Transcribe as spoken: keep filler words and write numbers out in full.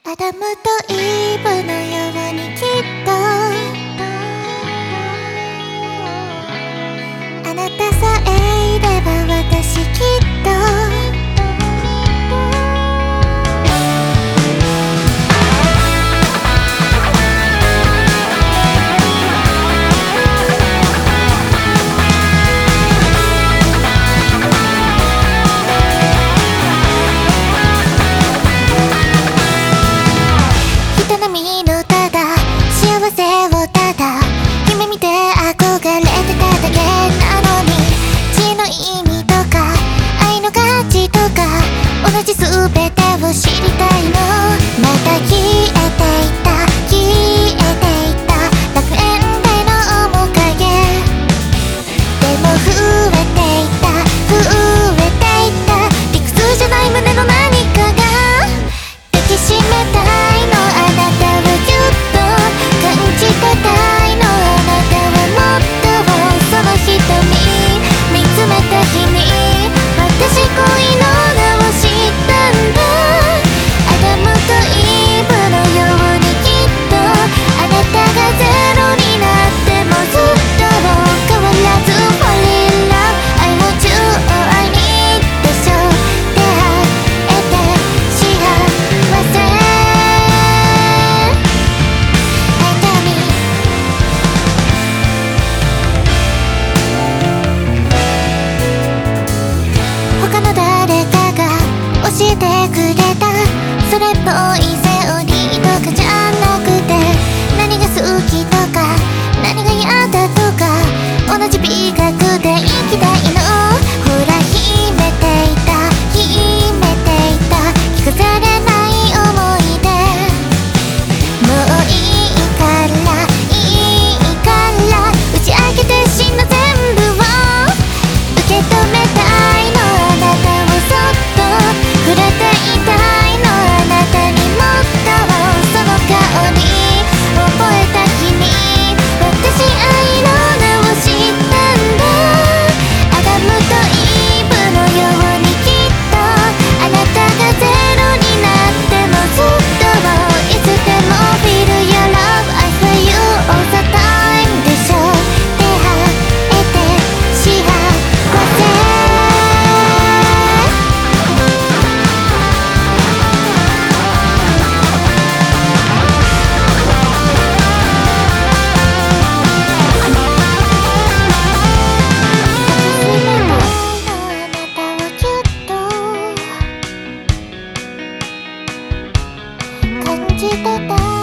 アダムとイーブのようにきっとあなたさえいれば私きっと同じ全てを知りたいのまた消えていた消えていた楽園での面影でも増えていた増えていた理屈じゃない胸の何かが抱きしめたいのあなたをぎゅっと感じてたいのあなたはもっとその瞳見つめた日に私恋の教えてくれたそれっぽいセオリーとかじゃなくて何が好きとか何が嫌だとか同じ美学で生きたいのほら秘めていた秘めていた聞かされない思い出もういいからいいから打ち明けて死の全部を受け止めたいのあなたをそっと触れていたいのあなたにもっとその顔に覚えた日に私愛の名を知ったんだアダムとイーブのようにきっとあなたがゼロになってもずっといつでも Feel your love I feel you all the time でしょ出会えて幸せ感じてた